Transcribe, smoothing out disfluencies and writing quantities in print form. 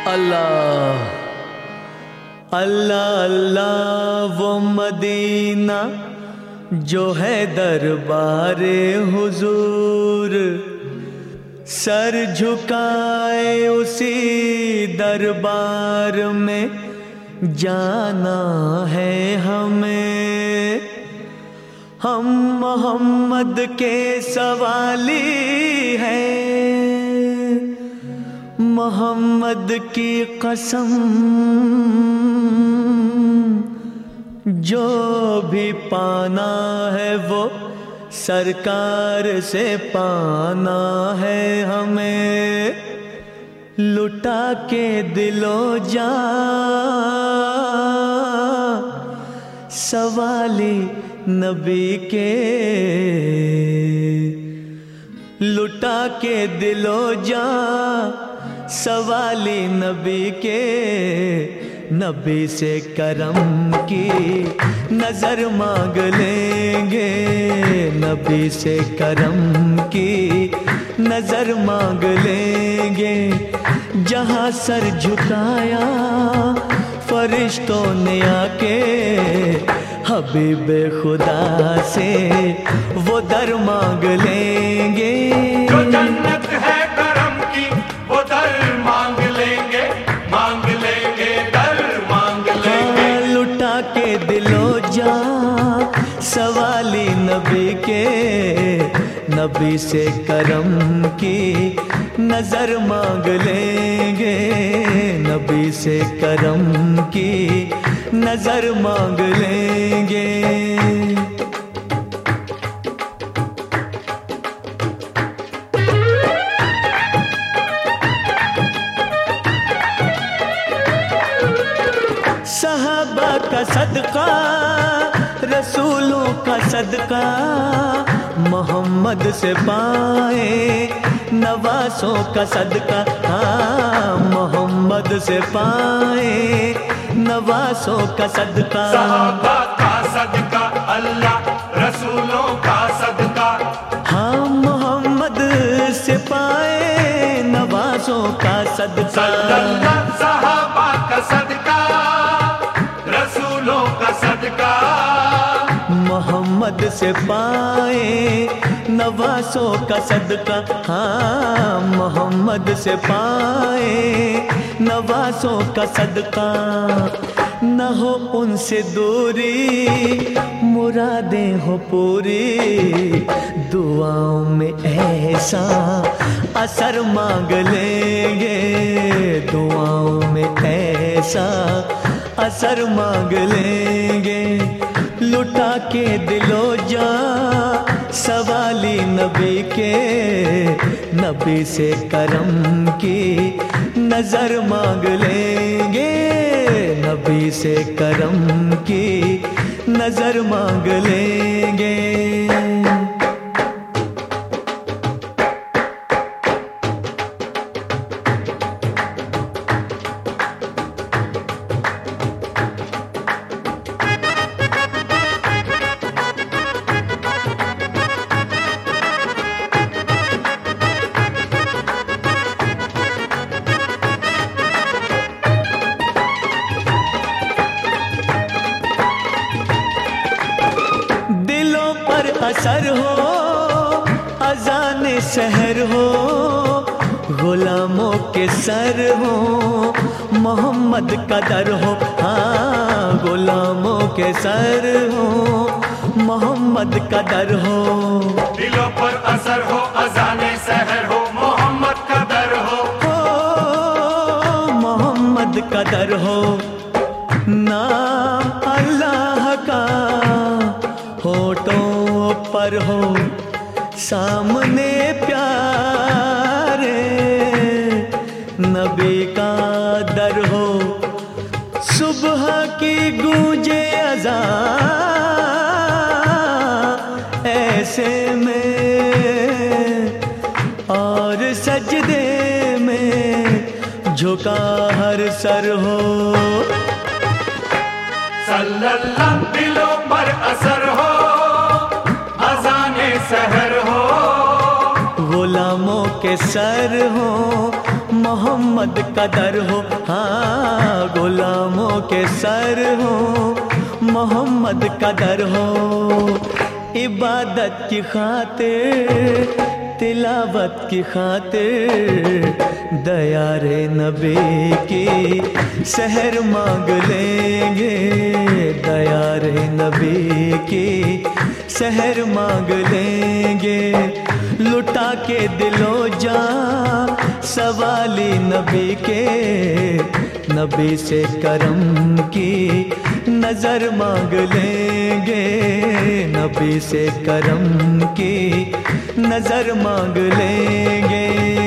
اللہ اللہ اللہ وہ مدینہ جو ہے دربار حضور، سر جھکائے اسی دربار میں جانا ہے ہمیں۔ ہم محمد کے سوالی ہیں، محمد کی قسم جو بھی پانا ہے وہ سرکار سے پانا ہے ہمیں۔ لٹا کے دل و جاں سوالی نبی کے، لٹا کے دل و جاں سوالی نبی کے، نبی سے کرم کی نظر مانگ لیں گے، نبی سے کرم کی نظر مانگ لیں گے۔ جہاں سر جھکایا فرشتوں نے آ کے، حبیب خدا سے وہ در مانگ لیں گے۔ جو جنت ہے کرم کی وہ در مانگ لیں گے، مانگ لیں گے، در مانگ لیں گے۔ لٹا کے دل و جاں سوالی نبی کے، نبی سے کرم کی نظر مانگ لیں گے، نبی سے کرم کی نظر مانگ لیں گے۔ صحابہ کا صدقہ، رسولوں کا صدقہ، محمد سے پائے نواسوں کا صدقہ، ہاں محمد سے پائے نواسوں کا صدقہ۔ صحابہ کا صدقہ، اللہ رسولوں کا صدقہ، ہاں محمد سے پائے نواسوں کا صدقہ۔ صلی اللہ صحابہ کا صدقہ، رسولوں کا صدقہ، محمد سے پائے نواسوں کا صدقہ، ہاں محمد سے پائے نواسوں کا صدقہ۔ نہ ہو ان سے دوری، مرادیں ہو پوری، دعاؤں میں ایسا اثر مانگ لیں گے، دعاؤں میں ایسا اثر مانگ لیں گے۔ لٹا کے دل و جاں سوالی نبی کے، نبی سے کرم کی نظر مانگ لیں گے، نبی سے کرم کی نظر مانگ لیں گے۔ اثر ہو اذان سحر ہو، غلاموں کے سر ہو محمد کا در ہو، ہاں غلاموں کے سر ہو محمد کا در ہو۔ دلوں پر اثر ہو اذان سحر ہو، محمد کا در ہو، محمد کا در ہو۔ نام اللہ کا ہونٹوں پر ہو، سامنے پیارے نبی کا در ہو، صبح کی گونجے اذان ایسے میں، اور سجدے میں جھکا ہر سر ہو۔ صلی اللہ دلوں پر اثر ہو سحر ہو، غلاموں کے سر ہوں محمد کا در ہو، ہاں غلاموں کے سر ہو، محمد کا در ہو۔ عبادت کی خاطر، تلاوت کی خاطر، دیار نبی کی سحر مانگ لیں گے، دیار نبی کی سحر مانگ لیں گے۔ لٹا کے دل و جاں سوالی نبی کے، نبی سے کرم کی نظر مانگ لیں گے، نبی سے کرم کی نظر مانگ لیں گے۔